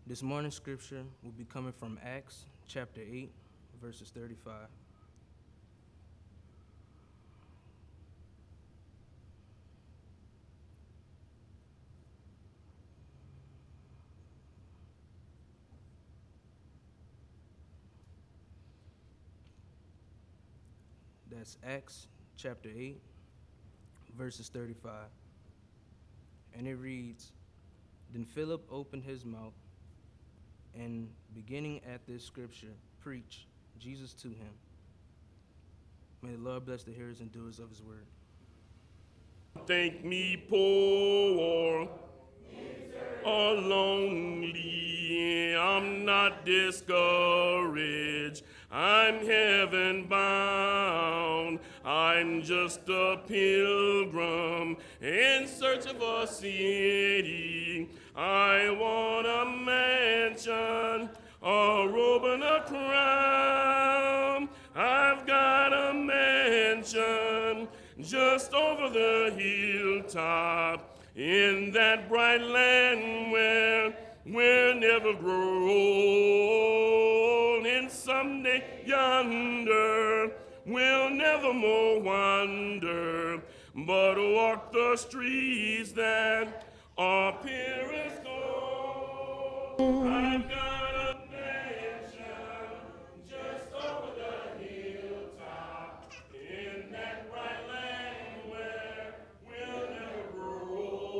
This morning's scripture will be coming from Acts chapter 8, verses 35. That's Acts chapter 8, verses 35. And it reads, "Then Philip opened his mouth and, beginning at this scripture, preached Jesus to him." May the Lord bless the hearers and doers of his word. Think me poor or lonely, I'm not discouraged, I'm heaven bound, I'm just a pilgrim in search of a city. I want a mansion, a robe and a crown. I've got a mansion just over the hilltop in that bright land where we'll never grow old. And someday yonder we'll never more wander, but walk the streets that are pure as gold. I've got a mansion just over the hilltop in that bright land where we'll never grow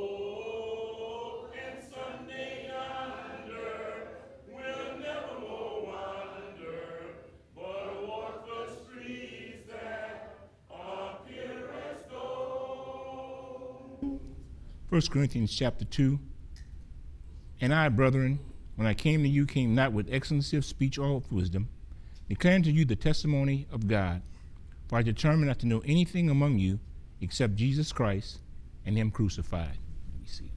old. And someday yonder we'll never more wander, but walk the streets that are pure as gold. 1 Corinthians chapter 2. And I, brethren, when I came to you, came not with excellency of speech or of wisdom, declaring to you the testimony of God. For I determined not to know anything among you except Jesus Christ and him crucified. Let me see.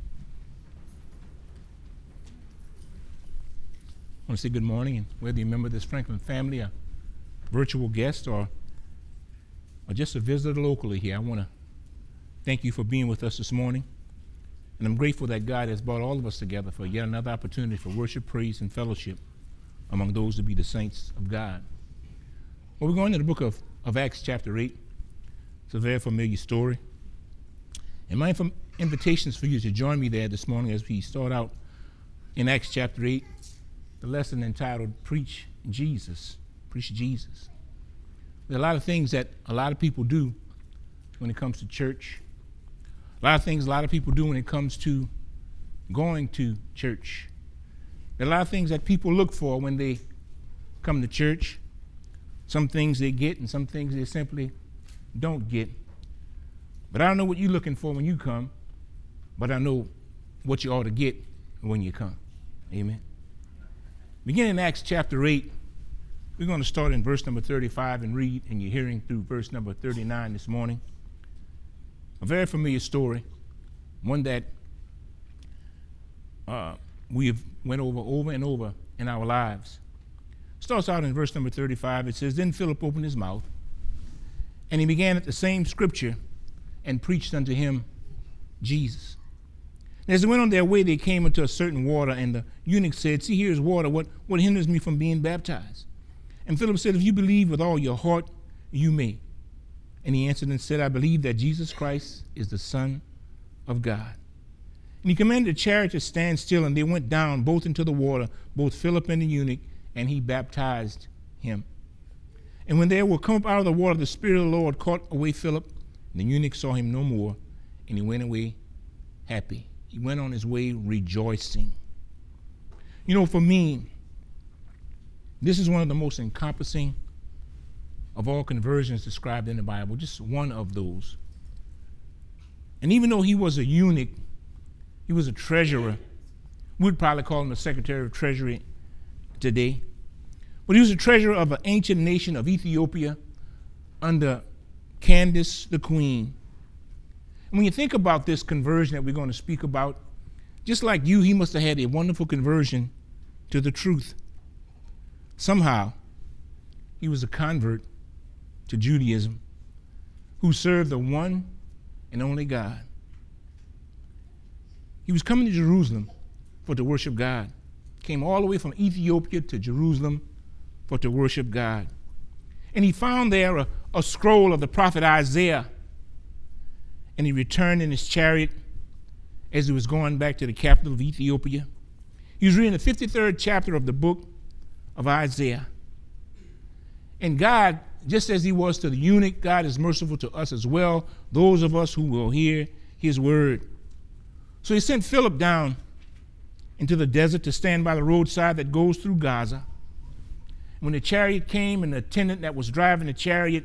I want to say good morning, and whether you're a member of this Franklin family, a virtual guest, or just a visitor locally here, I want to thank you for being with us this morning. And I'm grateful that God has brought all of us together for yet another opportunity for worship, praise, and fellowship among those to be the saints of God. Well, we're going to the book of Acts chapter 8. It's a very familiar story. And my invitation is for you to join me there this morning as we start out in Acts chapter 8, the lesson entitled Preach Jesus. Preach Jesus. There are a lot of things that a lot of people do when it comes to church. A lot of things a lot of people do when it comes to going to church. There are a lot of things that people look for when they come to church. Some things they get and some things they simply don't get. But I don't know what you're looking for when you come, but I know what you ought to get when you come. Amen. Beginning in Acts chapter 8, we're going to start in verse number 35 and read in your hearing through verse number 39 this morning. A very familiar story, one that we have went over and over in our lives. Starts out in verse number 35. It says, "Then Philip opened his mouth, and he began at the same scripture and preached unto him Jesus. And as they went on their way, they came into a certain water, and the eunuch said, See, here is water. What hinders me from being baptized? And Philip said, If you believe with all your heart, you may. And he answered and said, I believe that Jesus Christ is the Son of God. And he commanded the chariot to stand still, and they went down both into the water, both Philip and the eunuch, and he baptized him. And when they were come up out of the water, the Spirit of the Lord caught away Philip, and the eunuch saw him no more, and he went away happy. He went on his way rejoicing. You know, for me, this is one of the most encompassing of all conversions described in the Bible, just one of those. And even though he was a eunuch, he was a treasurer. We'd probably call him the Secretary of Treasury today. But he was a treasurer of an ancient nation of Ethiopia under Candace the Queen. And when you think about this conversion that we're going to speak about, just like you, he must have had a wonderful conversion to the truth. Somehow, he was a convert to Judaism who served the one and only God. He was coming to Jerusalem to worship God. came all the way from Ethiopia to Jerusalem for to worship God. And he found there a scroll of the prophet Isaiah. And he returned in his chariot as he was going back to the capital of Ethiopia. He was reading the 53rd chapter of the book of Isaiah. And God, just as he was to the eunuch, God is merciful to us as well, those of us who will hear his word. So he sent Philip down into the desert to stand by the roadside that goes through Gaza. When the chariot came and the attendant that was driving the chariot,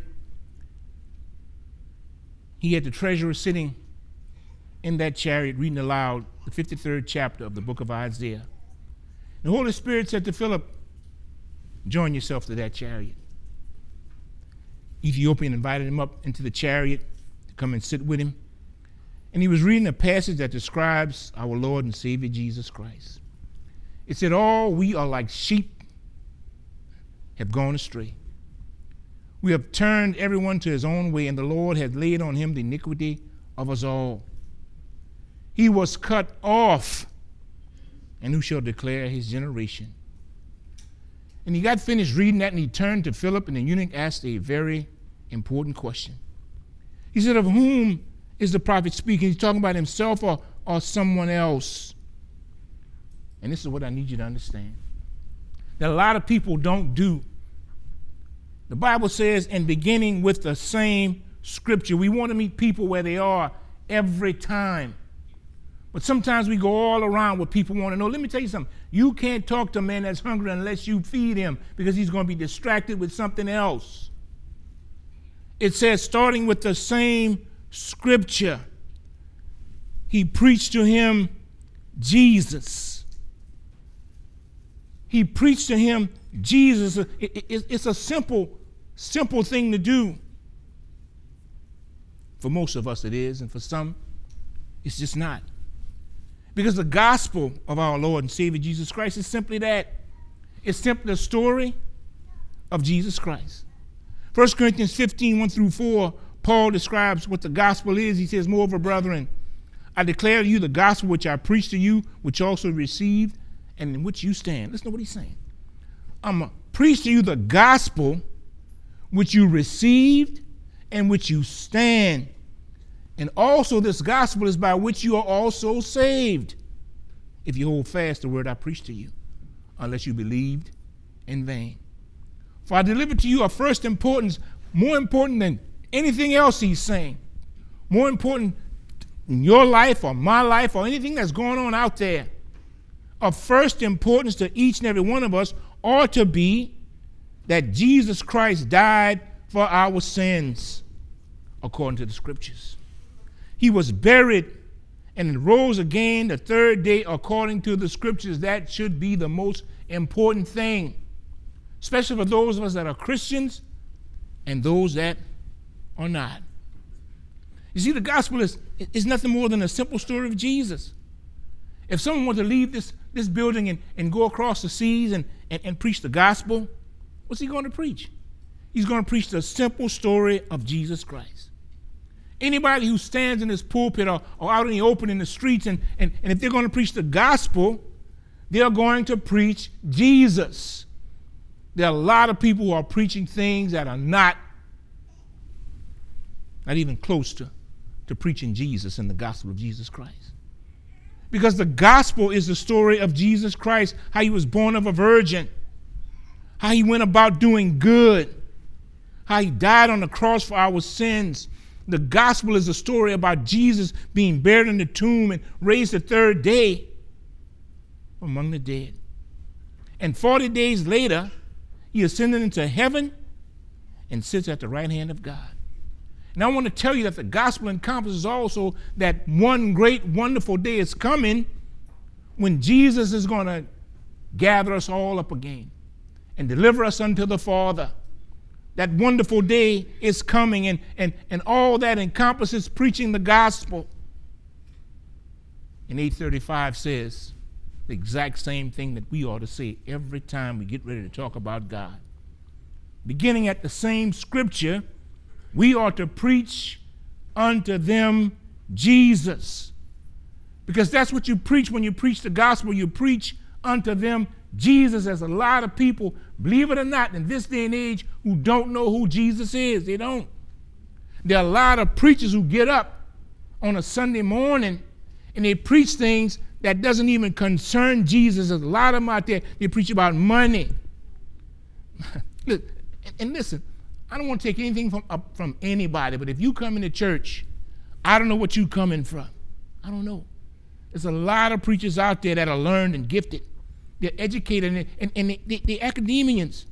he had the treasurer sitting in that chariot reading aloud the 53rd chapter of the book of Isaiah. The Holy Spirit said to Philip, join yourself to that chariot. Ethiopian invited him up into the chariot to come and sit with him. And he was reading a passage that describes our Lord and Savior Jesus Christ. It said, all we are like sheep have gone astray. We have turned everyone to his own way, and the Lord has laid on him the iniquity of us all. He was cut off, and who shall declare his generation? And he got finished reading that, and he turned to Philip, and the eunuch asked a very important question. He said, of whom is the prophet speaking? He's talking about himself or someone else? And this is what I need you to understand, that a lot of people don't do. The Bible says, and beginning with the same scripture. We want to meet people where they are every time. But sometimes we go all around what people want to know. Let me tell you something. You can't talk to a man that's hungry unless you feed him, because he's going to be distracted with something else. It says, starting with the same scripture, he preached to him Jesus. He preached to him Jesus. It's a simple thing to do. For most of us it is, and for some it's just not. Because the gospel of our Lord and Savior Jesus Christ is simply that. It's simply the story of Jesus Christ. 1 Corinthians 15, 1 through 4, Paul describes what the gospel is. He says, moreover, brethren, I declare to you the gospel which I preached to you, which also received, and in which you stand. Listen to what he's saying. I'm preach to you the gospel which you received and which you stand. And also this gospel is by which you are also saved, if you hold fast the word I preached to you, unless you believed in vain. For I delivered to you of first importance, more important than anything else, he's saying. More important in your life or my life or anything that's going on out there. Of first importance to each and every one of us ought to be that Jesus Christ died for our sins, according to the scriptures. He was buried and rose again the third day, according to the scriptures. That should be the most important thing, especially for those of us that are Christians and those that are not. You see, the gospel is nothing more than a simple story of Jesus. If someone were to leave this building and go across the seas and preach the gospel, what's he going to preach? He's going to preach the simple story of Jesus Christ. Anybody who stands in this pulpit or out in the open in the streets, and if they're going to preach the gospel, they're going to preach Jesus. There are a lot of people who are preaching things that are not even close to preaching Jesus and the gospel of Jesus Christ. Because the gospel is the story of Jesus Christ, how he was born of a virgin, how he went about doing good, how he died on the cross for our sins. The gospel is a story about Jesus being buried in the tomb and raised the third day among the dead. And 40 days later, he ascended into heaven and sits at the right hand of God. And I want to tell you that the gospel encompasses also that one great, wonderful day is coming when Jesus is going to gather us all up again and deliver us unto the Father. That wonderful day is coming, and all that encompasses preaching the gospel. And 835 says the exact same thing that we ought to say every time we get ready to talk about God. Beginning at the same scripture, we ought to preach unto them Jesus. Because that's what you preach when you preach the gospel. You preach unto them Jesus. There's a lot of people, believe it or not, in this day and age who don't know who Jesus is. They don't. There are a lot of preachers who get up on a Sunday morning and they preach things that doesn't even concern Jesus. There's a lot of them out there, they preach about money. Look, and listen, I don't want to take anything from anybody, but if you come into church, I don't know what you're coming from. I don't know. There's a lot of preachers out there that are learned and gifted. They're educated, and they're academians.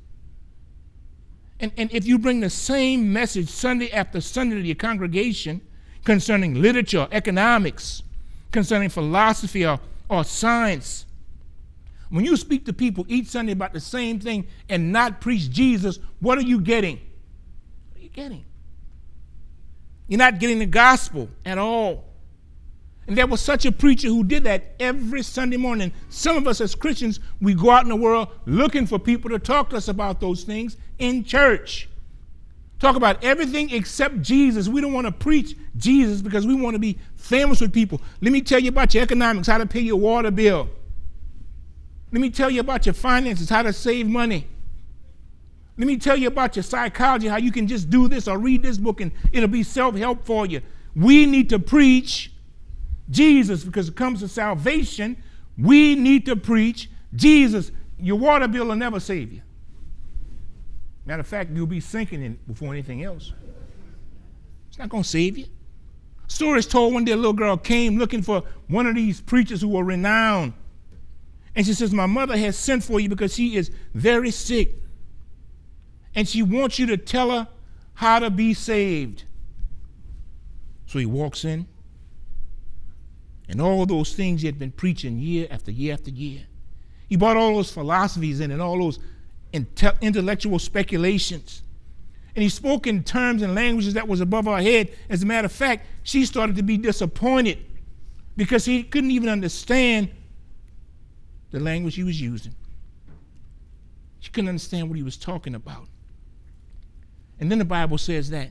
And if you bring the same message Sunday after Sunday to your congregation concerning literature, economics, concerning philosophy or science, when you speak to people each Sunday about the same thing and not preach Jesus, what are you getting? What are you getting? You're not getting the gospel at all. And there was such a preacher who did that every Sunday morning. Some of us as Christians, we go out in the world looking for people to talk to us about those things in church. Talk about everything except Jesus. We don't want to preach Jesus because we want to be famous with people. Let me tell you about your economics, how to pay your water bill. Let me tell you about your finances, how to save money. Let me tell you about your psychology, how you can just do this or read this book and it'll be self-help for you. We need to preach Jesus because it comes to salvation. We need to preach Jesus. Your water bill will never save you. Matter of fact, you'll be sinking in before anything else. It's not going to save you. Story is told one day a little girl came looking for one of these preachers who were renowned. And she says, my mother has sent for you because she is very sick. And she wants you to tell her how to be saved. So he walks in. And all those things he had been preaching year after year after year. He brought all those philosophies in and all those intellectual speculations. And he spoke in terms and languages that was above her head. As a matter of fact, she started to be disappointed because he couldn't even understand the language he was using. She couldn't understand what he was talking about. And then the Bible says that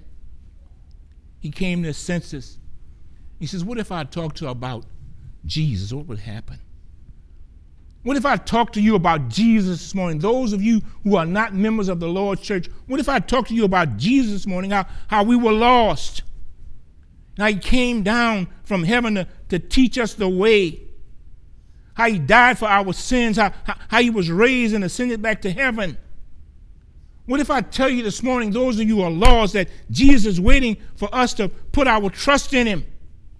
he came to his senses. He says, what if I talked to her about Jesus? What would happen? What if I talked to you about Jesus this morning? Those of you who are not members of the Lord's church, what if I talked to you about Jesus this morning, how we were lost? Now he came down from heaven to teach us the way. How he died for our sins, how he was raised and ascended back to heaven. What if I tell you this morning, those of you who are lost, that Jesus is waiting for us to put our trust in him?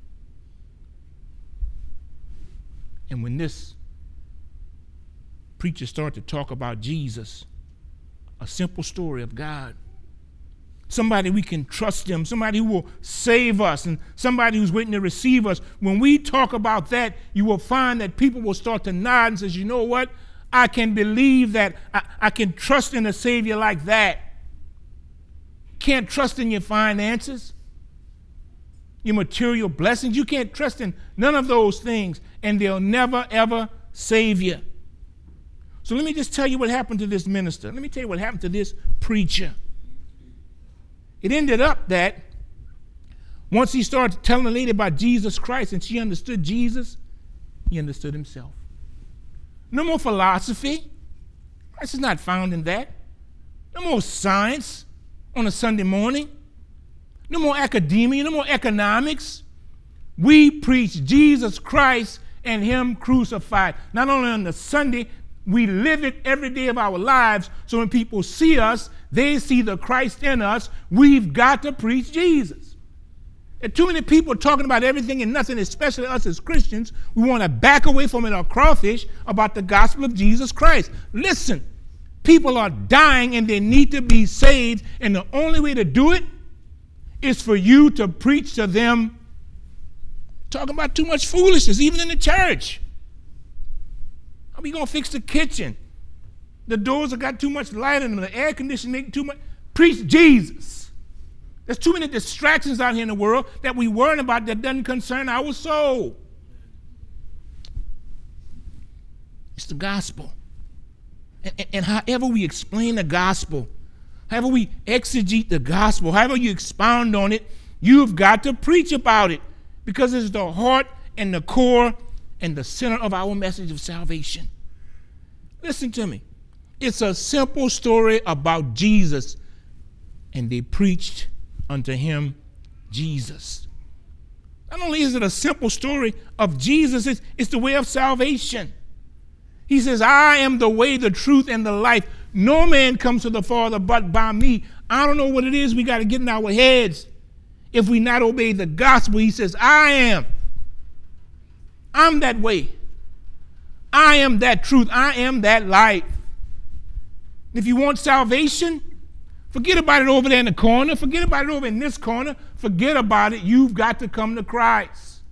And when this preacher started to talk about Jesus, a simple story of God, somebody we can trust him, somebody who will save us, and somebody who's waiting to receive us. When we talk about that, you will find that people will start to nod and say, you know what? I can believe that. I can trust in a Savior like that. Can't trust in your finances, your material blessings. You can't trust in none of those things, and they'll never, ever save you. So let me just tell you what happened to this minister. Let me tell you what happened to this preacher. It ended up that once he started telling the lady about Jesus Christ and she understood Jesus, he understood himself. No more philosophy. Christ is not found in that. No more science on a Sunday morning. No more academia, no more economics. We preach Jesus Christ and him crucified. Not only on the Sunday, we live it every day of our lives, so when people see us, they see the Christ in us. We've got to preach Jesus. There are too many people talking about everything and nothing, especially us as Christians. We want to back away from it or crawfish about the gospel of Jesus Christ. Listen, people are dying and they need to be saved, and the only way to do it is for you to preach to them. Talking about too much foolishness, even in the church. How are we going to fix the kitchen? The doors have got too much light in them. The air conditioning making too much. Preach Jesus. There's too many distractions out here in the world that we worry about that doesn't concern our soul. It's the gospel. And however we explain the gospel, however we exegete the gospel, however you expound on it, you've got to preach about it because it's the heart and the core and the center of our message of salvation. Listen to me. It's a simple story about Jesus, and they preached unto him Jesus. Not only is it a simple story of Jesus, it's the way of salvation. He says, I am the way, the truth, and the life. No man comes to the Father but by me. I don't know what it is we got to get in our heads if we not obey the gospel. He says, I am. I'm that way. I am that truth. I am that life. If you want salvation, forget about it over there in the corner. Forget about it over in this corner. Forget about it. You've got to come to Christ.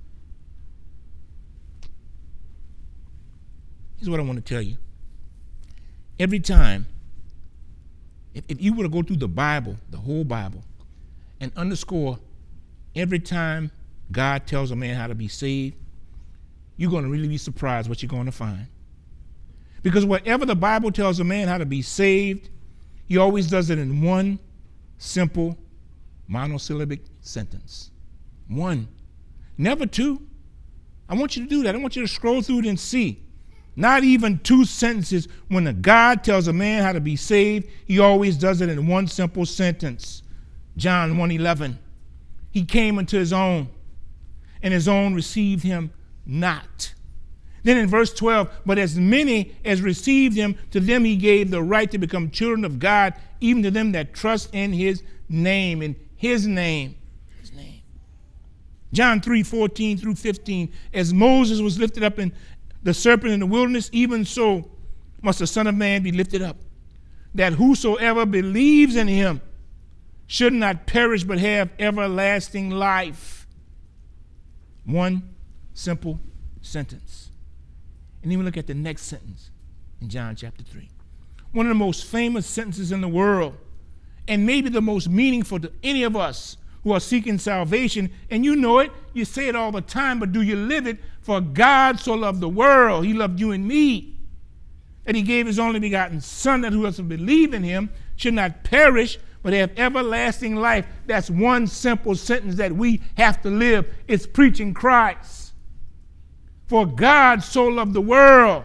Here's what I want to tell you. Every time, if you were to go through the Bible, the whole Bible, and underscore every time God tells a man how to be saved, you're going to really be surprised what you're going to find. Because wherever the Bible tells a man how to be saved, he always does it in one simple monosyllabic sentence. One. Never two. I want you to do that. I want you to scroll through it and see. Not even two sentences. When a God tells a man how to be saved, he always does it in one simple sentence. John 1:11. He came unto his own, and his own received him not. Then in verse 12, but as many as received him, to them he gave the right to become children of God, even to them that trust in his name. In his name. His name. John 3:14 through 15. As Moses was lifted up in the serpent in the wilderness, even so must the Son of Man be lifted up, that whosoever believes in him should not perish but have everlasting life. One simple sentence. And then we look at the next sentence in John chapter 3. One of the most famous sentences in the world, and maybe the most meaningful to any of us who are seeking salvation. And you know it, you say it all the time, but do you live it? For God so loved the world, he loved you and me, that he gave his only begotten Son, that whoever believe in him should not perish, but have everlasting life. That's one simple sentence that we have to live. It's preaching Christ. For God so loved the world.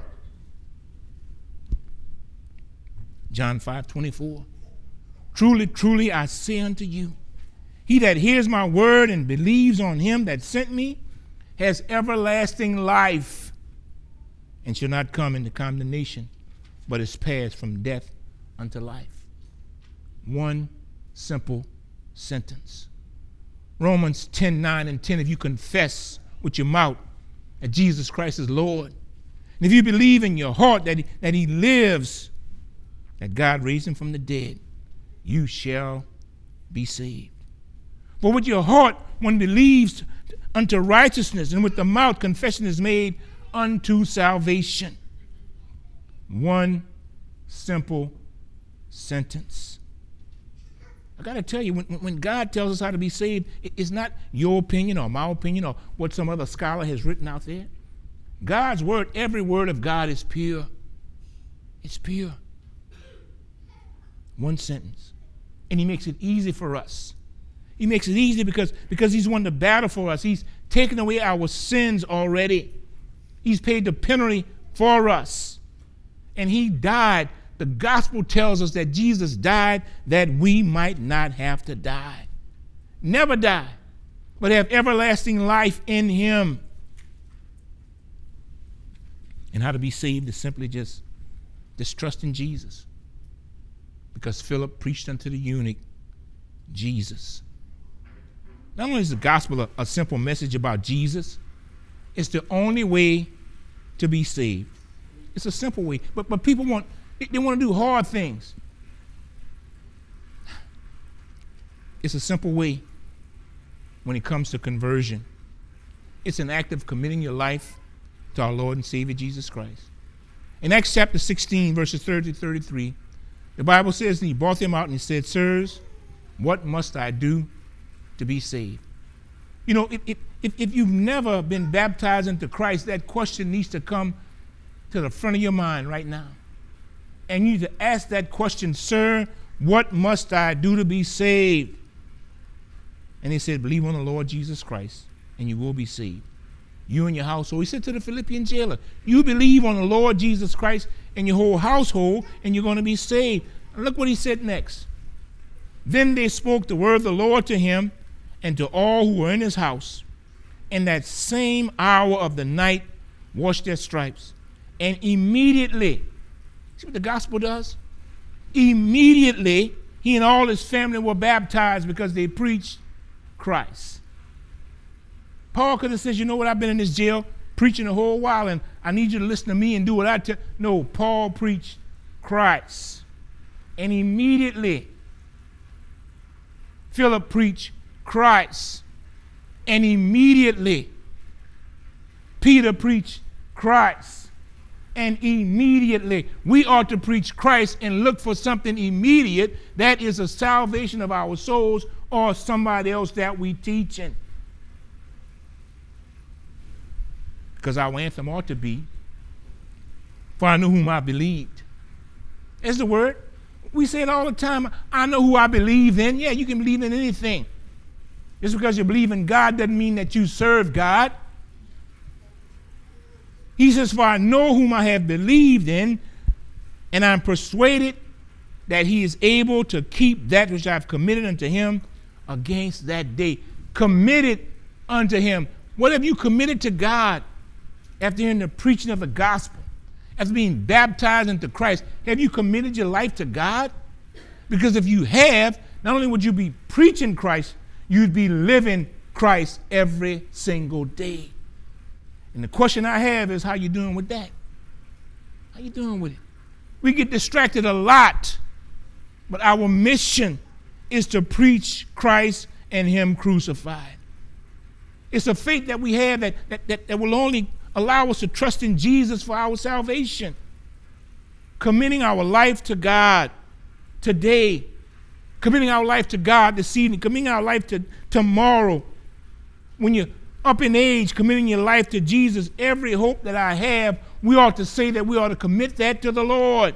John 5:24. Truly, truly, I say unto you, he that hears my word and believes on him that sent me has everlasting life, and shall not come into condemnation, but is passed from death unto life. One simple sentence. Romans 10:9 and 10, if you confess with your mouth that Jesus Christ is Lord, and if you believe in your heart that he lives, that God raised him from the dead, you shall be saved. For with your heart one believes unto righteousness, and with the mouth confession is made unto salvation. One simple sentence. I got to tell you, when God tells us how to be saved, it's not your opinion or my opinion or what some other scholar has written out there. God's word, every word of God is pure. It's pure. One sentence. And he makes it easy for us. He makes it easy because he's won the battle for us. He's taken away our sins already. He's paid the penalty for us. And he died. The gospel tells us that Jesus died that we might not have to die. Never die, but have everlasting life in him. And how to be saved is simply just trust in Jesus. Because Philip preached unto the eunuch Jesus. Not only is the gospel a simple message about Jesus, it's the only way to be saved. It's a simple way. But people want to do hard things. It's a simple way when it comes to conversion. It's an act of committing your life to our Lord and Savior Jesus Christ. In Acts chapter 16, verses 30 to 33, the Bible says that he brought them out and he said, Sirs, what must I do to be saved? You know, if you've never been baptized into Christ, that question needs to come to the front of your mind right now. And you need to ask that question, Sir, what must I do to be saved? And he said, believe on the Lord Jesus Christ, and you will be saved. You and your household. He said to the Philippian jailer, you believe on the Lord Jesus Christ, and your whole household, and you're going to be saved. And look what he said next. Then they spoke the word of the Lord to him and to all who were in his house. In that same hour of the night, washed their stripes. And immediately, see what the gospel does? Immediately, he and all his family were baptized because they preached Christ. Paul could have said, you know what, I've been in this jail preaching a whole while, and I need you to listen to me and do what I tell. No, Paul preached Christ. And immediately, Philip preached Christ. And immediately, Peter preached Christ. And immediately, we ought to preach Christ and look for something immediate. That is a salvation of our souls or somebody else that we teaching. Because our anthem ought to be, for I know whom I believed. That's the word. We say it all the time. I know who I believe in. Yeah, you can believe in anything. Just because you believe in God doesn't mean that you serve God. He says, for I know whom I have believed in, and I'm persuaded that he is able to keep that which I've committed unto him against that day. Committed unto him. What have you committed to God after hearing the preaching of the gospel? After being baptized into Christ, have you committed your life to God? Because if you have, not only would you be preaching Christ, you'd be living Christ every single day. And the question I have is, how you doing with that? How you doing with it? We get distracted a lot, but our mission is to preach Christ and him crucified. It's a faith that we have that will only allow us to trust in Jesus for our salvation. Committing our life to God today, committing our life to God this evening, committing our life to tomorrow. When you're up in age, committing your life to Jesus, every hope that I have, we ought to say that we ought to commit that to the Lord.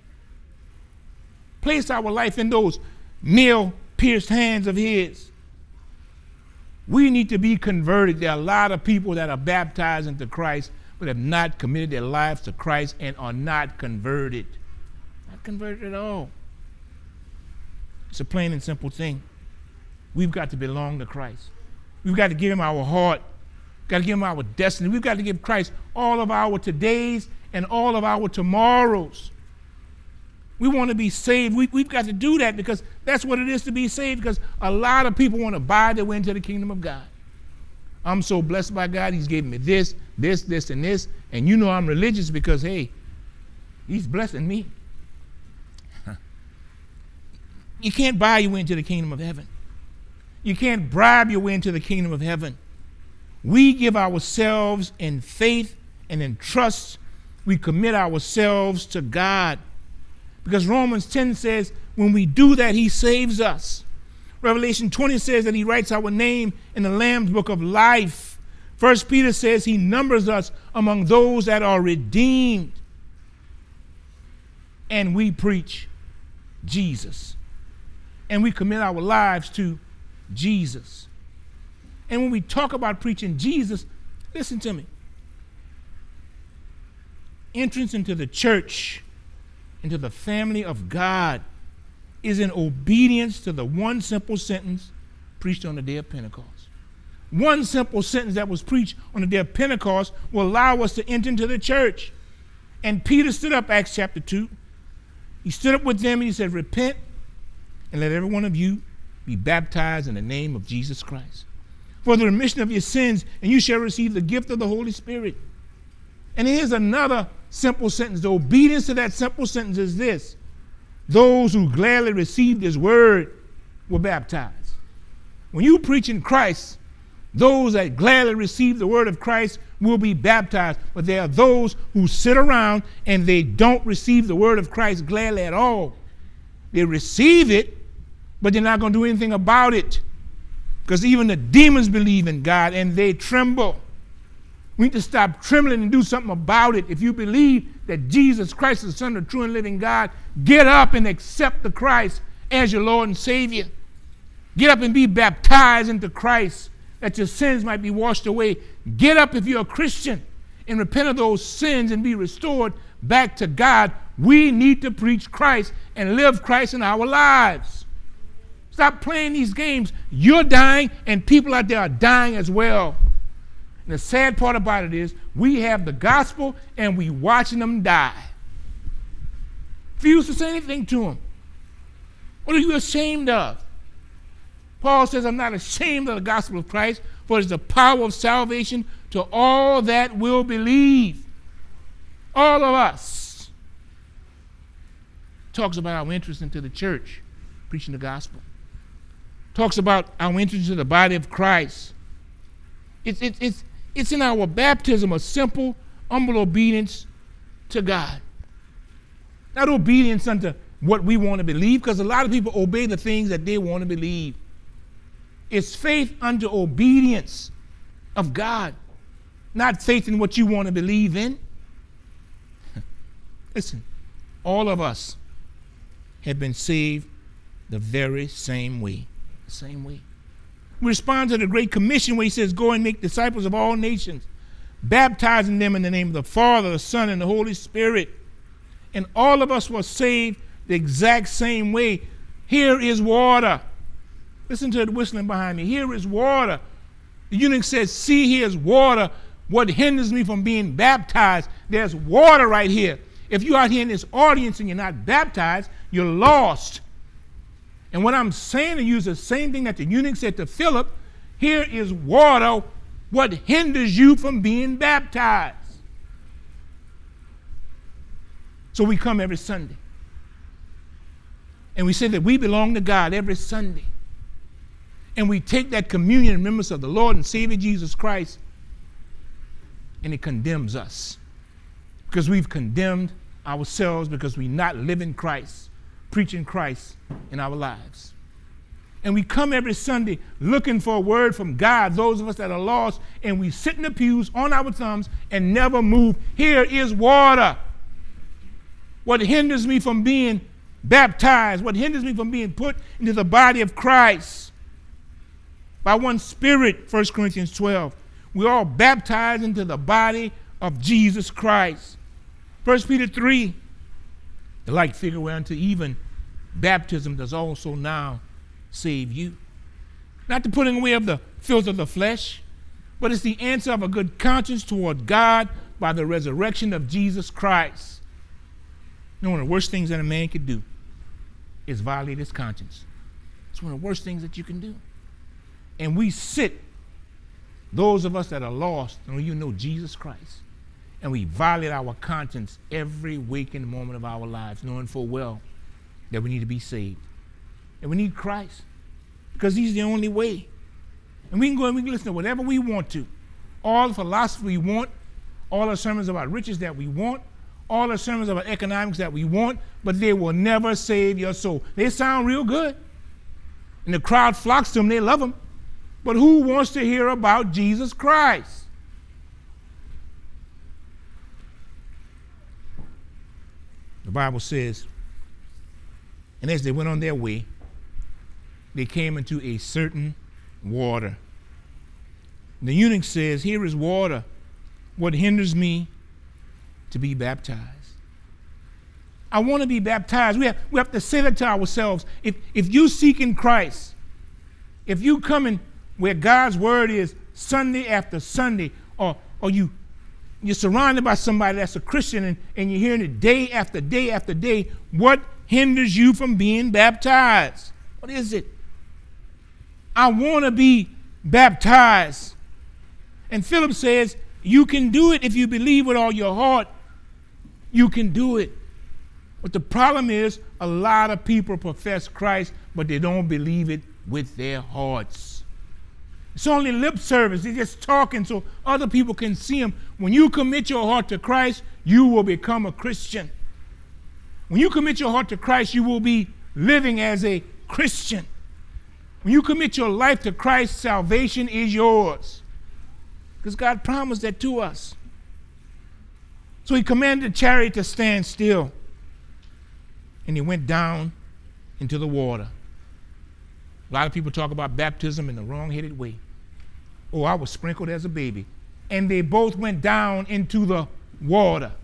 Place our life in those nail-pierced hands of his. We need to be converted. There are a lot of people that are baptized into Christ but have not committed their lives to Christ and are not converted. Not converted at all. It's a plain and simple thing. We've got to belong to Christ. We've got to give him our heart. We've got to give him our destiny. We've got to give Christ all of our todays and all of our tomorrows. We want to be saved. We've got to do that because that's what it is to be saved, because a lot of people want to buy their way into the kingdom of God. I'm so blessed by God. He's given me this, and this. And you know I'm religious because, hey, he's blessing me. You can't buy your way into the kingdom of heaven. You can't bribe your way into the kingdom of heaven. We give ourselves in faith and in trust. We commit ourselves to God. Because Romans 10 says, when we do that, he saves us. Revelation 20 says that he writes our name in the Lamb's book of life. 1 Peter says he numbers us among those that are redeemed. And we preach Jesus. And we commit our lives to Jesus. And when we talk about preaching Jesus, listen to me. Entrance into the church, into the family of God, is in obedience to the one simple sentence preached on the day of Pentecost. One simple sentence that was preached on the day of Pentecost will allow us to enter into the church. And Peter stood up, Acts chapter 2. He stood up with them and he said, repent and let every one of you be baptized in the name of Jesus Christ for the remission of your sins, and you shall receive the gift of the Holy Spirit. And here's another simple sentence. The obedience to that simple sentence is this: those who gladly received his word were baptized. When you preach in Christ, those that gladly receive the word of Christ will be baptized. But there are those who sit around and they don't receive the word of Christ gladly at all. They receive it, but they're not going to do anything about it. Because even the demons believe in God and they tremble. We need to stop trembling and do something about it. If you believe that Jesus Christ is the Son of the true and living God, get up and accept the Christ as your Lord and Savior. Get up and be baptized into Christ, that your sins might be washed away. Get up if you're a Christian and repent of those sins and be restored back to God, we need to preach Christ and live Christ in our lives. Stop playing these games. You're dying, and people out there are dying as well. And the sad part about it is we have the gospel, and we watching them die. Refuse to say anything to them. What are you ashamed of? Paul says, I'm not ashamed of the gospel of Christ, for it is the power of salvation to all that will believe. All of us. Talks about our interest into the church, preaching the gospel. Talks about our interest in the body of Christ. It's in our baptism, a simple, humble obedience to God. Not obedience unto what we want to believe, because a lot of people obey the things that they want to believe. It's faith unto obedience of God, not faith in what you want to believe in. Listen, all of us have been saved the very same way. The same way. We respond to the Great Commission where he says, go and make disciples of all nations, baptizing them in the name of the Father, the Son, and the Holy Spirit. And all of us were saved the exact same way. Here is water. Listen to it whistling behind me. Here is water. The eunuch says, see, here's water. What hinders me from being baptized? There's water right here. If you're out here in this audience and you're not baptized, you're lost. And what I'm saying to you is the same thing that the eunuch said to Philip. Here is water. What hinders you from being baptized? So we come every Sunday. And we say that we belong to God every Sunday. And we take that communion in remembrance of the Lord and Savior Jesus Christ. And it condemns us. Because we've condemned ourselves because we're not living Christ, preaching Christ in our lives. And we come every Sunday looking for a word from God, those of us that are lost, and we sit in the pews on our thumbs and never move. Here is water. What hinders me from being baptized, what hinders me from being put into the body of Christ? By one Spirit, 1 Corinthians 12. We're all baptized into the body of Jesus Christ. 1 Peter 3, the like figure whereunto even baptism does also now save you. Not the putting away of the filth of the flesh, but it's the answer of a good conscience toward God by the resurrection of Jesus Christ. You know, one of the worst things that a man could do is violate his conscience. It's one of the worst things that you can do. And we sit, those of us that are lost, and you know Jesus Christ, and we violate our conscience every waking moment of our lives, knowing full well that we need to be saved. And we need Christ, because he's the only way. And we can go and we can listen to whatever we want to. All the philosophy we want, all the sermons about riches that we want, all the sermons about economics that we want, but they will never save your soul. They sound real good. And the crowd flocks to them, they love them. But who wants to hear about Jesus Christ? The Bible says, and as they went on their way, they came into a certain water. The eunuch says, here is water. What hinders me to be baptized? I want to be baptized. We have to say that to ourselves. If you seek in Christ, if you come in where God's word is Sunday after Sunday, or you're surrounded by somebody that's a Christian and you're hearing it day after day after day, what hinders you from being baptized? What is it? I want to be baptized. And Philip says, you can do it if you believe with all your heart. You can do it. But the problem is, a lot of people profess Christ, but they don't believe it with their hearts. It's only lip service. They're just talking so other people can see them. When you commit your heart to Christ, you will become a Christian. When you commit your heart to Christ, you will be living as a Christian. When you commit your life to Christ, salvation is yours. Because God promised that to us. So he commanded the chariot to stand still. And he went down into the water. A lot of people talk about baptism in the wrong-headed way. Oh, I was sprinkled as a baby. and they both went down into the water.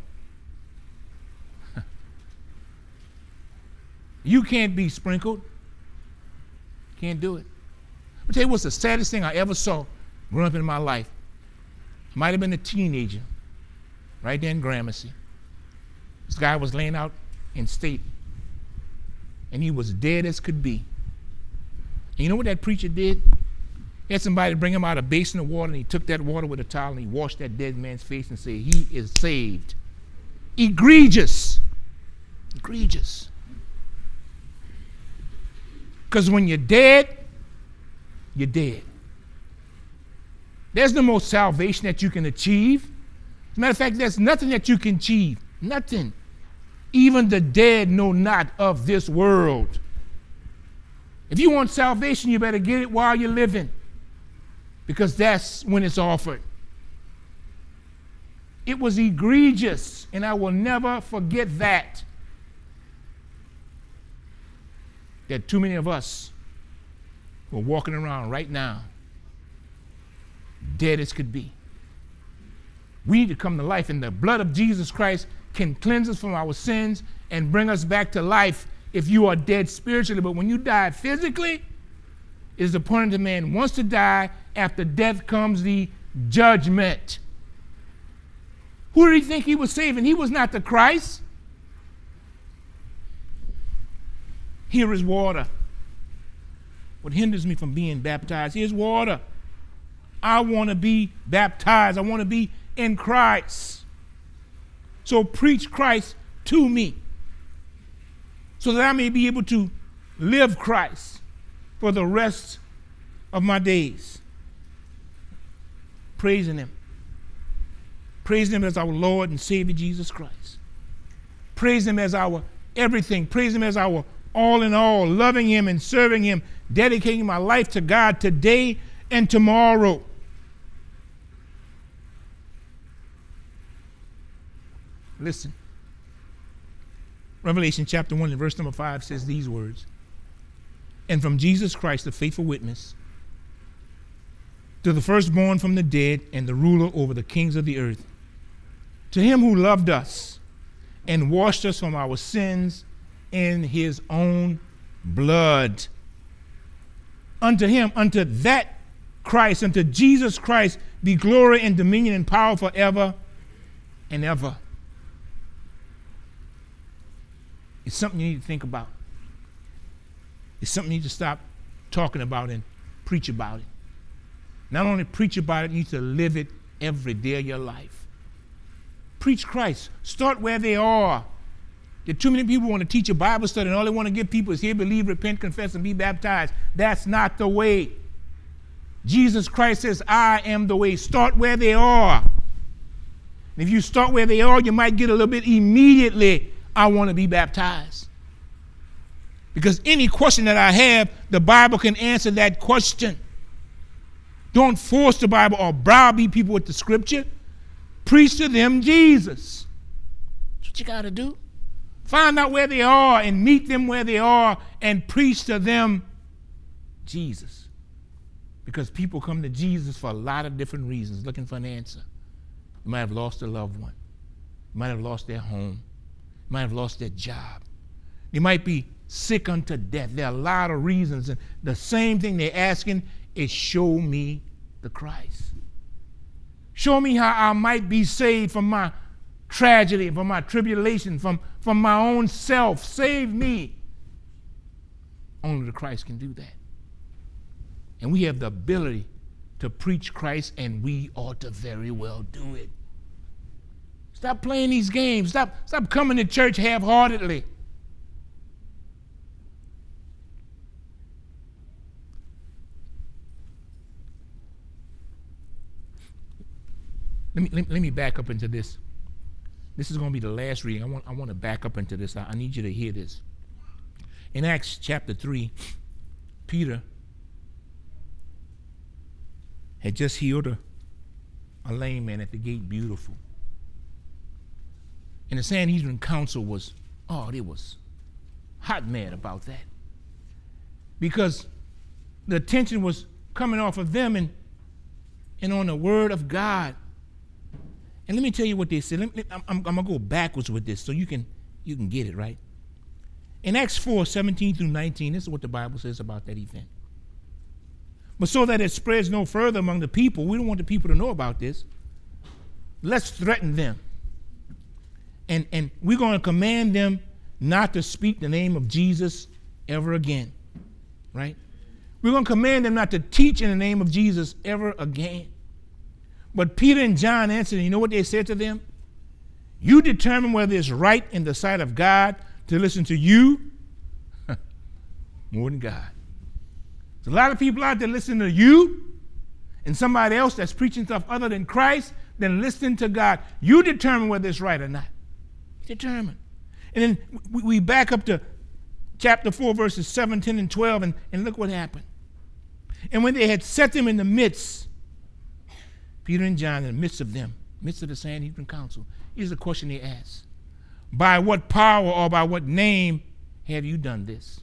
You can't be sprinkled. Can't do it. I'll tell you what's the saddest thing I ever saw growing up in my life. Might have been a teenager, right there in Gramercy. This guy was laying out in state, and he was dead as could be. And you know what that preacher did? He had somebody bring him out a basin of water, and he took that water with a towel, and he washed that dead man's face and said, he is saved. Egregious. Egregious. Because when you're dead, you're dead. There's no more salvation that you can achieve. As a matter of fact, there's nothing that you can achieve. Nothing. Even the dead know not of this world. If you want salvation, you better get it while you're living, because that's when it's offered. It was egregious, and I will never forget that. That too many of us who are walking around right now dead as could be. We need to come to life, and the blood of Jesus Christ can cleanse us from our sins and bring us back to life if you are dead spiritually. But when you die physically, it is appointed to man once to die. After death comes the judgment. Who did he think he was saving? He was not the Christ. Here is water. What hinders me from being baptized? Here's water. I want to be baptized. I want to be in Christ. So preach Christ to me, so that I may be able to live Christ for the rest of my days. Praising him. Praising him as our Lord and Savior Jesus Christ. Praise him as our everything. Praise him as our all in all. Loving him and serving him. Dedicating my life to God today and tomorrow. Listen. Revelation chapter 1 and verse number 5 says these words. And from Jesus Christ, the faithful witness, to the firstborn from the dead and the ruler over the kings of the earth, to him who loved us and washed us from our sins in his own blood. Unto him, unto that Christ, unto Jesus Christ, be glory and dominion and power forever and ever. It's something you need to think about. It's something you need to stop talking about and preach about it. Not only preach about it, you need to live it every day of your life. Preach Christ. Start where they are. There are too many people who want to teach a Bible study, and all they want to give people is hear, believe, repent, confess, and be baptized. That's not the way. Jesus Christ says, I am the way. Start where they are. And if you start where they are, you might get a little bit immediately, I want to be baptized. Because any question that I have, the Bible can answer that question. Don't force the Bible or browbeat people with the scripture. Preach to them Jesus. That's what you got to do. Find out where they are and meet them where they are and preach to them Jesus. Because people come to Jesus for a lot of different reasons, looking for an answer. You might have lost a loved one. You might have lost their home. You might have lost their job. You might be sick unto death. There are a lot of reasons. And the same thing they're asking is, show me the Christ. Show me how I might be saved from my tragedy, from my tribulation, from my own self. Save me. Only the Christ can do that. And we have the ability to preach Christ, and we ought to very well do it. Stop playing these games. Stop coming to church half-heartedly. Let me back up into this. This is going to be the last reading. I want to back up into this. I need you to hear this. In Acts chapter 3, Peter had just healed a lame man at the gate, Beautiful. And the Sanhedrin council was hot mad about that. Because the attention was coming off of them and on the word of God And let me tell you what they said. I'm going to go backwards with this so you can get it, right? In Acts 4:17 through 19, this is what the Bible says about that event. But so that it spreads no further among the people, we don't want the people to know about this. Let's threaten them. And we're going to command them not to speak the name of Jesus ever again, right? We're going to command them not to teach in the name of Jesus ever again. But Peter and John answered, and you know what they said to them? You determine whether it's right in the sight of God to listen to you more than God. There's a lot of people out there listening to you and somebody else that's preaching stuff other than Christ than listening to God. You determine whether it's right or not. Determine. And then we back up to chapter 4, verses 7, 10, and 12, and look what happened. And when they had set them in the midst, Peter and John in the midst of them, midst of the Sanhedrin council, here's the question they asked. By what power or by what name have you done this?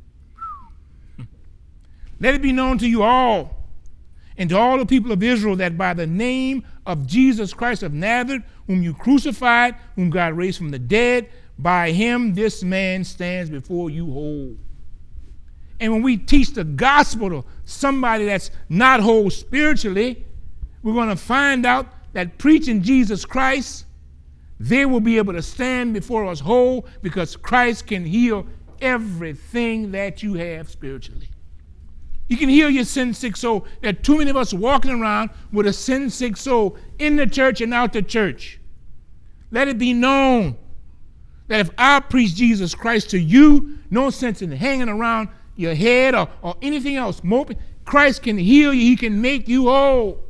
Let it be known to you all and to all the people of Israel that by the name of Jesus Christ of Nazareth, whom you crucified, whom God raised from the dead, by him this man stands before you whole. And when we teach the gospel to somebody that's not whole spiritually, we're going to find out that preaching Jesus Christ, they will be able to stand before us whole because Christ can heal everything that you have spiritually. You can heal your sin-sick soul. There are too many of us walking around with a sin-sick soul in the church and out the church. Let it be known that if I preach Jesus Christ to you, no sense in hanging around your head or anything else, moping. Christ can heal you. He can make you whole.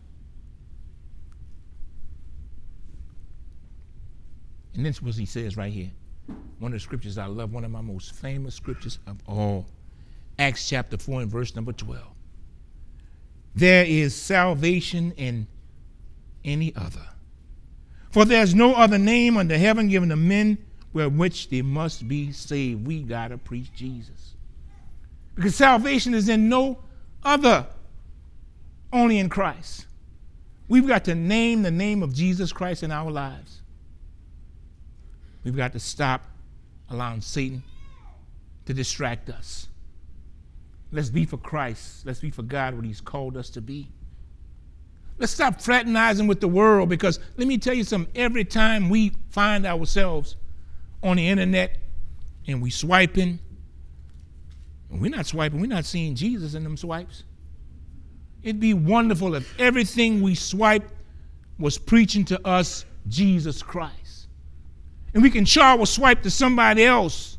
And this is what he says right here. One of the scriptures I love, one of my most famous scriptures of all. Acts chapter 4 and verse number 12. There is salvation in any other. For there's no other name under heaven given to men by which they must be saved. We got to preach Jesus. Because salvation is in no other, only in Christ. We've got to name the name of Jesus Christ in our lives. We've got to stop allowing Satan to distract us. Let's be for Christ. Let's be for God what he's called us to be. Let's stop fraternizing with the world because let me tell you something. Every time we find ourselves on the internet and we swiping, and we're not swiping, we're not seeing Jesus in them swipes. It'd be wonderful if everything we swiped was preaching to us Jesus Christ. And we can show our swipe to somebody else.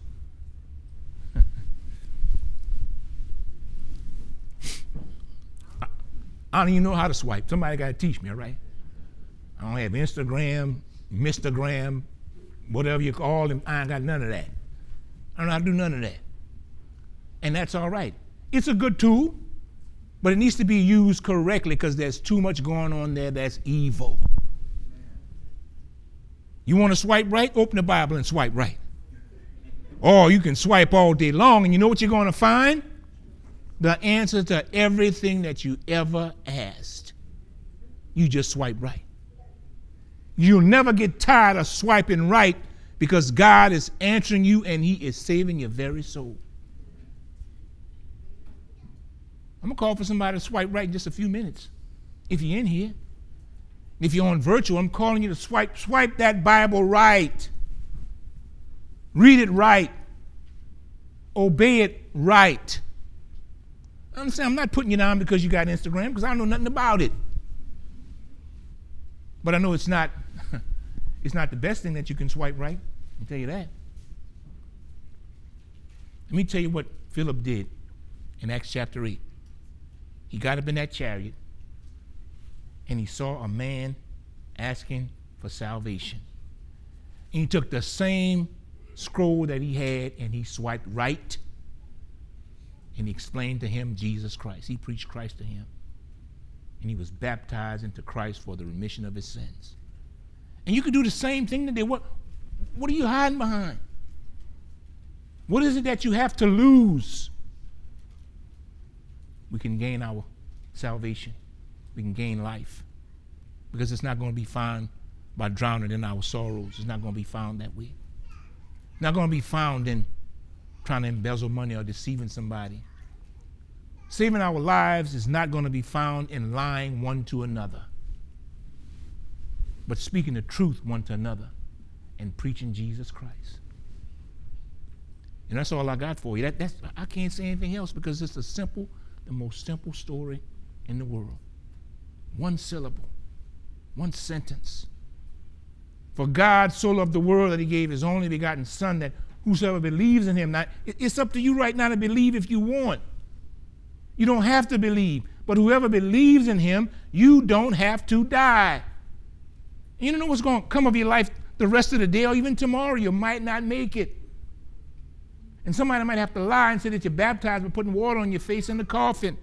I don't even know how to swipe. Somebody got to teach me, all right? I don't have Instagram, Mistagram, whatever you call them. I ain't got none of that. I don't know how to do none of that. And that's all right. It's a good tool, but it needs to be used correctly because there's too much going on there that's evil. You want to swipe right? Open the Bible and swipe right. Or you can swipe all day long, and you know what you're going to find? The answer to everything that you ever asked. You just swipe right. You'll never get tired of swiping right because God is answering you and he is saving your very soul. I'm going to call for somebody to swipe right in just a few minutes. If you're in here. If you're on virtual, I'm calling you to swipe that Bible right. Read it right. Obey it right. Understand, I'm not putting you down because you got Instagram because I don't know nothing about it. But I know it's not the best thing that you can swipe right. I'll tell you that. Let me tell you what Philip did in Acts chapter 8. He got up in that chariot and he saw a man asking for salvation. And he took the same scroll that he had and he swiped right. And he explained to him Jesus Christ. He preached Christ to him. And he was baptized into Christ for the remission of his sins. And you could do the same thing today. What are you hiding behind? What is it that you have to lose? We can gain our salvation. We can gain life. Because it's not going to be found by drowning in our sorrows. It's not going to be found that way. Not going to be found in trying to embezzle money or deceiving somebody. Saving our lives is not going to be found in lying one to another, but speaking the truth one to another and preaching Jesus Christ. And that's all I got for you. I can't say anything else because it's the most simple story in the world. One syllable, one sentence. For God so loved the world that he gave his only begotten Son, that whosoever believes in him. Now, it's up to you right now to believe if you want. You don't have to believe. But whoever believes in him, you don't have to die. You don't know what's going to come of your life the rest of the day or even tomorrow. You might not make it. And somebody might have to lie and say that you're baptized by putting water on your face in the coffin.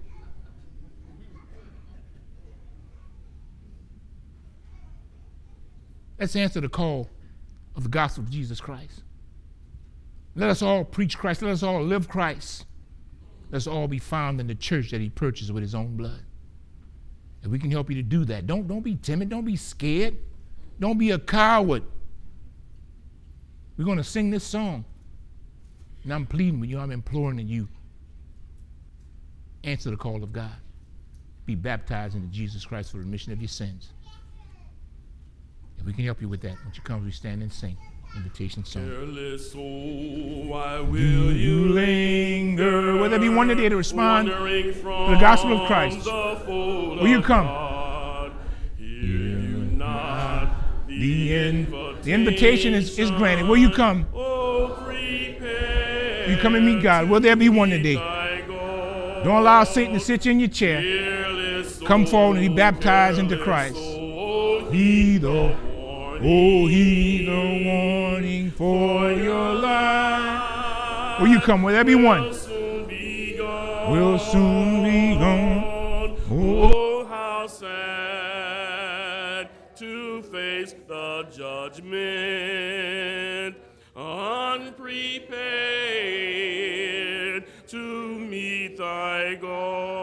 Let's answer the call of the gospel of Jesus Christ. Let us all preach Christ. Let us all live Christ. Let's all be found in the church that he purchased with his own blood. And we can help you to do that. Don't be timid. Don't be scared. Don't be a coward. We're going to sing this song. And I'm pleading with you. I'm imploring to you. Answer the call of God. Be baptized into Jesus Christ for the remission of your sins. If we can help you with that, won't you come as we stand and sing invitation song. Careless soul, why will you linger? Will there be one today to respond to the gospel of Christ? Will you come? Hear you not The invitation is granted. Will you come? Oh, prepare. Will you come and meet God? Will there be one today? Don't allow Satan to sit you in your chair. Come forward and be baptized into Christ. Heed the warning for your life. Will you come? Will there be one? We'll soon be gone. Oh, how sad to face the judgment, unprepared to meet thy God.